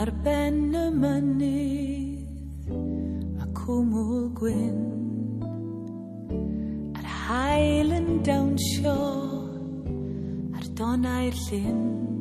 Ar ben y mynydd y cwmwl gwyn, yr haul yn dawnsio ar donau'r llyn.